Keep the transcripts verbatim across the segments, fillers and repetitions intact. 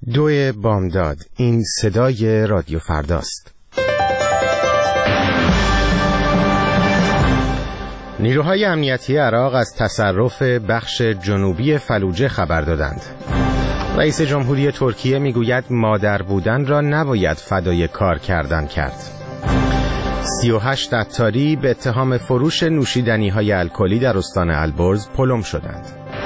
دو بامداد، این صدای رادیو فرداست. نیروهای امنیتی عراق از تصرف بخش جنوبی فلوجه خبر دادند. رئیس جمهوری ترکیه میگوید مادر بودن را نباید فدای کار کردن کرد. سی و هشت عطاری به اتهام فروش نوشیدنی‌های الکلی در استان البرز پلم شدند.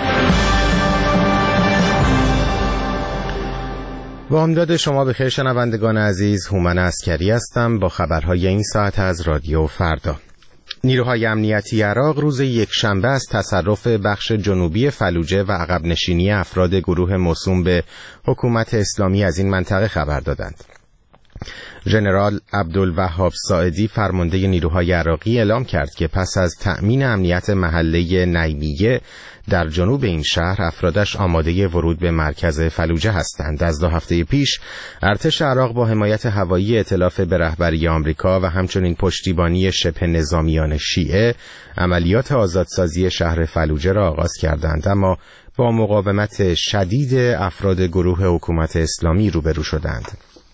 بامداد شما بخیر شنوندگان عزیز، هومن عسکری هستم با خبرهای این ساعت از رادیو فردا. نیروهای امنیتی عراق روز یکشنبه از تصرف بخش جنوبی فلوجه و عقب نشینی افراد گروه موسوم به حکومت اسلامی از این منطقه خبر دادند. ژنرال عبدالوهاب ساعدی فرمانده نیروهای عراقی اعلام کرد که پس از تأمین امنیت محله نیمیه در جنوب این شهر افرادش آماده ورود به مرکز فلوجه هستند. از دو هفته پیش ارتش عراق با حمایت هوایی ائتلاف به رهبری آمریکا و همچنین پشتیبانی شبه نظامیان شیعه عملیات آزادسازی شهر فلوجه را آغاز کردند، اما با مقاومت شدید افراد گروه حکومت اسلامی روبرو شدند.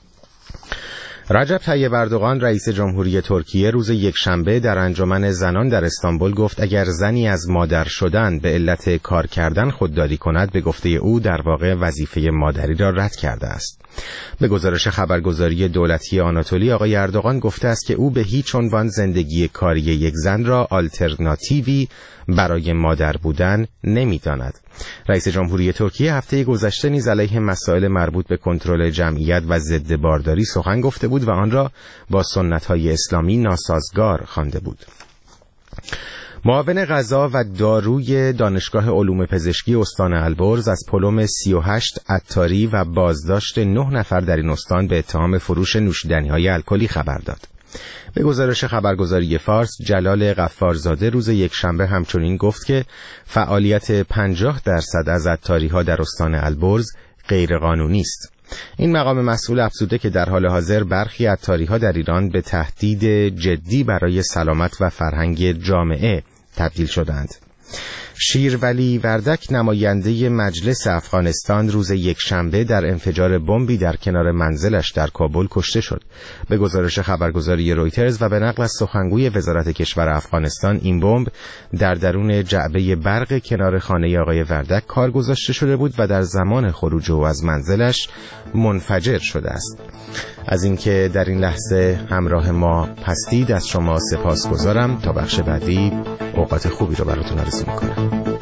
رجب طیب اردوغان رئیس جمهوری ترکیه روز یکشنبه در انجمن زنان در استانبول گفت اگر زنی از مادر شدن به علت کار کردن خودداری کند، به گفته او در واقع وظیفه مادری را رد کرده است. به گزارش خبرگزاری دولتی آناتولی آقای اردوغان گفته است که او به هیچ عنوان زندگی کاری یک زن را آلترناتیوی برای مادر بودن نمی‌داند. رئیس جمهوری ترکیه هفته گذشته نیز علیه مسائل مربوط به کنترل جمعیت و ضد بارداری سخن گفته بود و آن را با سنت‌های اسلامی ناسازگار خوانده بود. معاون غذا و داروی دانشگاه علوم پزشکی استان البرز از پلم سی و هشت عطاری و بازداشت نه نفر در این استان به اتهام فروش نوشیدنی‌های الکلی خبر داد. به گزارش خبرگزاری فارس، جلال غفارزاده روز یکشنبه همچنین گفت که فعالیت پنجاه درصد از عطاری‌ها در استان البرز غیرقانونی است. این مقام مسئول افزوده که در حال حاضر برخی عطاری‌ها در ایران به تهدید جدی برای سلامت و فرهنگ جامعه تبدیل شدند. شیرولی وردک نماینده مجلس افغانستان روز یکشنبه در انفجار بمبی در کنار منزلش در کابل کشته شد. به گزارش خبرگزاری رویترز و به نقل از سخنگوی وزارت کشور افغانستان، این بمب در درون جعبه برق کنار خانه آقای وردک کار گذاشته شده بود و در زمان خروج او از منزلش منفجر شده است. از اینکه در این لحظه همراه ما هستید از شما سپاسگزارم. تا بخش بعدی اوقات خوبی رو براتون آرزو می‌کنم.